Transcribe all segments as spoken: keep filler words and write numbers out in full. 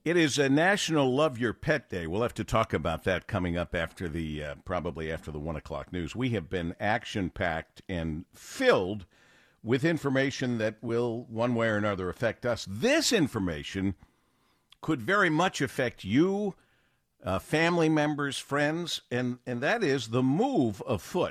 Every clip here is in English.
It is a National Love Your Pet Day. We'll have to talk about that coming up after the uh, probably after the one o'clock news. We have been action-packed and filled with information that will, one way or another, affect us. This information could very much affect you, uh, family members, friends, and, and that is the move afoot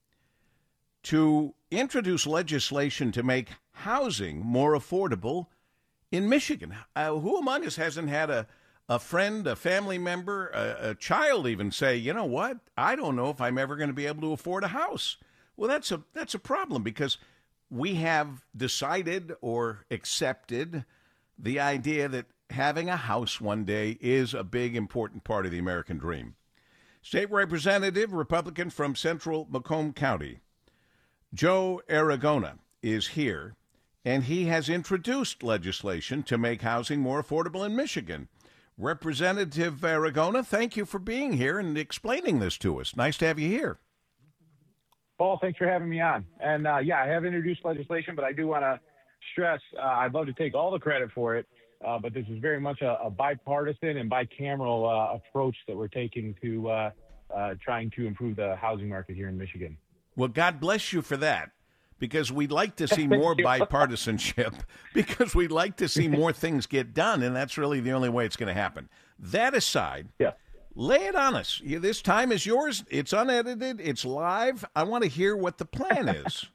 to introduce legislation to make housing more affordable in Michigan. Uh, who among us hasn't had a, a friend, a family member, a, a child even say, you know what, I don't know if I'm ever going to be able to afford a house. Well, that's a that's a problem because we have decided or accepted the idea that having a house one day is a big, important part of the American dream. State Representative, Republican from Central Macomb County, Joe Aragona, is here. And he has introduced legislation to make housing more affordable in Michigan. Representative Aragona, thank you for being here and explaining this to us. Nice to have you here. Paul, thanks for having me on. And uh, yeah, I have introduced legislation, but I do want to stress uh, I'd love to take all the credit for it, uh, but this is very much a, a bipartisan and bicameral uh, approach that we're taking to uh, uh, trying to improve the housing market here in Michigan. Well, God bless you for that. Because we'd like to see more bipartisanship, because we'd like to see more things get done, and that's really the only way it's going to happen. That aside, yeah. lay it on us. This time is yours. It's unedited. It's live. I want to hear what the plan is.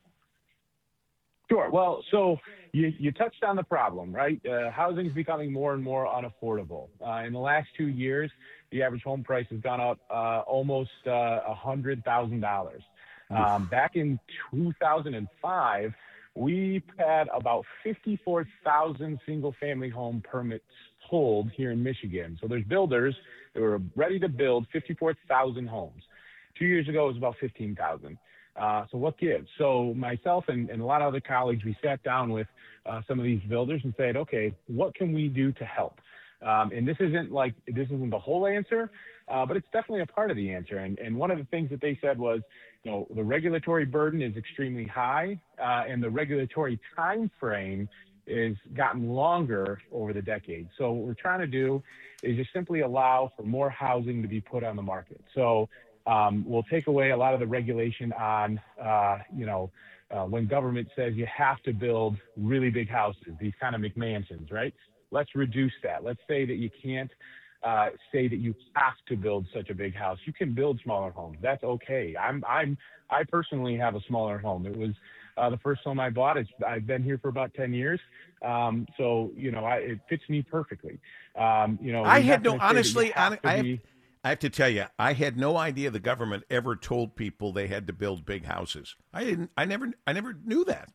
Sure. Well, so you, you touched on the problem, right? Uh, housing is becoming more and more unaffordable. Uh, in the last two years, the average home price has gone up uh, almost uh, one hundred thousand dollars. Um, back in two thousand five, we had about fifty-four thousand single-family home permits pulled here in Michigan. So there's builders that were ready to build fifty-four thousand homes. Two years ago, it was about fifteen thousand. Uh, so what gives? So myself and, and a lot of other colleagues, we sat down with uh, some of these builders and said, okay, what can we do to help? Um, and this isn't like, this isn't the whole answer, uh, but it's definitely a part of the answer. And, and one of the things that they said was, you know, the regulatory burden is extremely high, uh, and the regulatory time frame is gotten longer over the decades. So what we're trying to do is just simply allow for more housing to be put on the market. So um, we'll take away a lot of the regulation on, uh, you know, uh, when government says you have to build really big houses, these kind of McMansions, right? Let's reduce that. Let's say that you can't uh, say that you have to build such a big house. You can build smaller homes. That's okay. I'm, I'm, I personally have a smaller home. It was uh, the first home I bought. It's, I've been here for about ten years. Um, so, you know, I, it fits me perfectly. Um, you know, I had no, honestly, have I, I, have, be, I have to tell you, I had no idea the government ever told people they had to build big houses. I didn't, I never, I never knew that.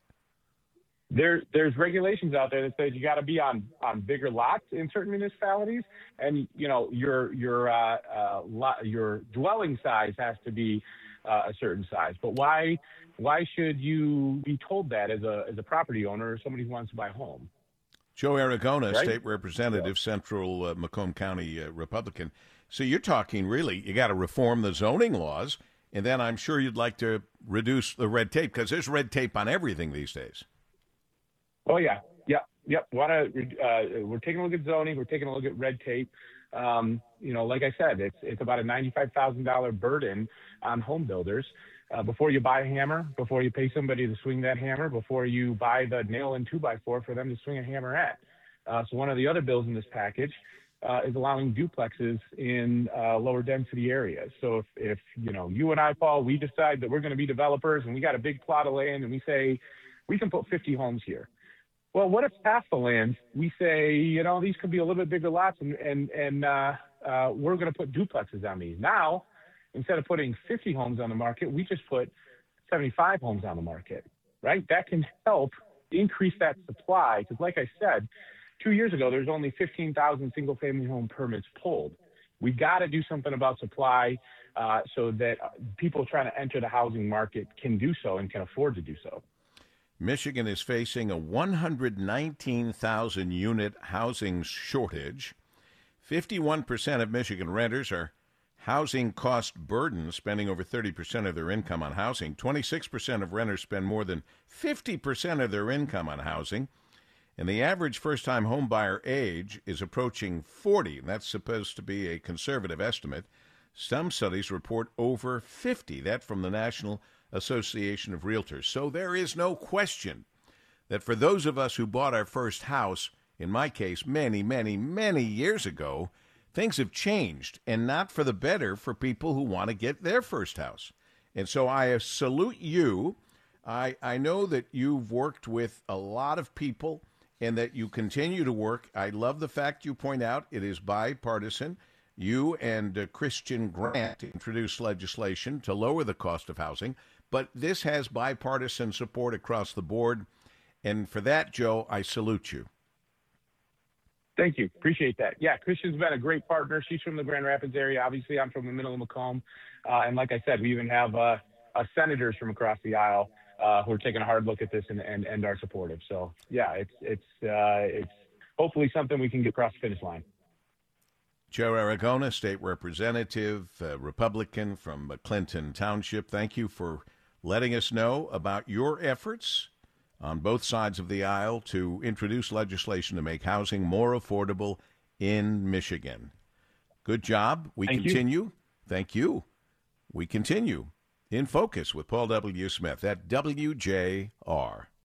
There, there's regulations out there that says you got to be on, on bigger lots in certain municipalities, and you know your your uh, uh, lot, your dwelling size has to be uh, a certain size. But why why should you be told that as a as a property owner or somebody who wants to buy a home? Joe Aragona, right? State Representative, yeah. Central uh, Macomb County uh, Republican. So you're talking really, you got to reform the zoning laws, and then I'm sure you'd like to reduce the red tape because there's red tape on everything these days. Oh, yeah. Yep. Yep. Want to, uh, we're taking a look at zoning. We're taking a look at red tape. Um, you know, like I said, it's, it's about a ninety-five thousand dollars burden on home builders. Uh, before you buy a hammer, before you pay somebody to swing that hammer, before you buy the nail and two by four for them to swing a hammer at. Uh, so one of the other bills in this package uh, is allowing duplexes in uh, lower density areas. So if, if, you know, you and I, Paul, we decide that we're going to be developers and we got a big plot of land and we say, we can put fifty homes here. Well, what if half the land, we say, you know, these could be a little bit bigger lots and, and, and uh, uh, we're going to put duplexes on these. Now, instead of putting fifty homes on the market, we just put seventy-five homes on the market, right? That can help increase that supply. Because like I said, two years ago, there's only fifteen thousand single-family home permits pulled. We've got to do something about supply uh, so that people trying to enter the housing market can do so and can afford to do so. Michigan is facing a one hundred nineteen thousand unit housing shortage. fifty-one percent of Michigan renters are housing cost burdened, spending over thirty percent of their income on housing. twenty-six percent of renters spend more than fifty percent of their income on housing. And the average first-time homebuyer age is approaching forty, and that's supposed to be a conservative estimate. Some studies report over fifty, that from the National Association of Realtors. So there is no question that for those of us who bought our first house, in my case, many, many, many years ago, things have changed, and not for the better for people who want to get their first house. And so I salute you. I, I know that you've worked with a lot of people and that you continue to work. I love the fact you point out it is bipartisan. You and uh, Christian Grant introduced legislation to lower the cost of housing, but this has bipartisan support across the board. And for that, Joe, I salute you. Thank you. Appreciate that. Yeah, Christian's been a great partner. She's from the Grand Rapids area. Obviously, I'm from the middle of Macomb. Uh, and like I said, we even have uh, uh, senators from across the aisle uh, who are taking a hard look at this and, and, and are supportive. So, yeah, it's it's uh, it's hopefully something we can get across the finish line. Joe Aragona, state representative, uh, Republican from Clinton Township, thank you for letting us know about your efforts on both sides of the aisle to introduce legislation to make housing more affordable in Michigan. Good job. We Thank continue. You. Thank you. We continue in focus with Paul W. Smith at W J R.